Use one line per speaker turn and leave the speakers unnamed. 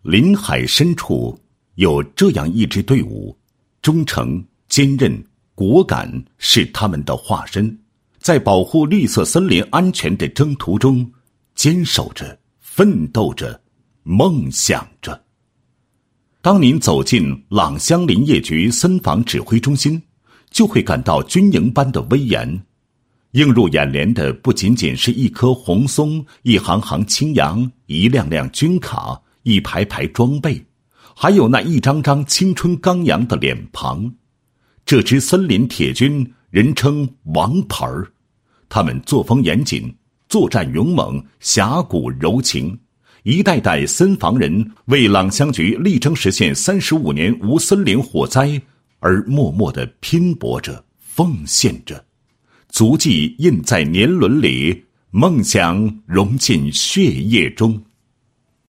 林海深处有这样一支队伍，忠诚、坚韧、果敢是他们的化身，在保护绿色森林安全的征途中，坚守着、奋斗着、梦想着。当您走进朗香林业局森防指挥中心，就会感到军营般的威严。映入眼帘的不仅仅是一棵红松、一行行青杨、一辆辆军卡、一排排装备，还有那一张张青春刚阳的脸庞。这支森林铁军人称王牌儿，他们作风严谨，作战勇猛，侠骨柔情。一代代森防人为朗香局力争实现35年无森林火灾而默默地拼搏着、奉献着，足迹印在年轮里，梦想融进血液中。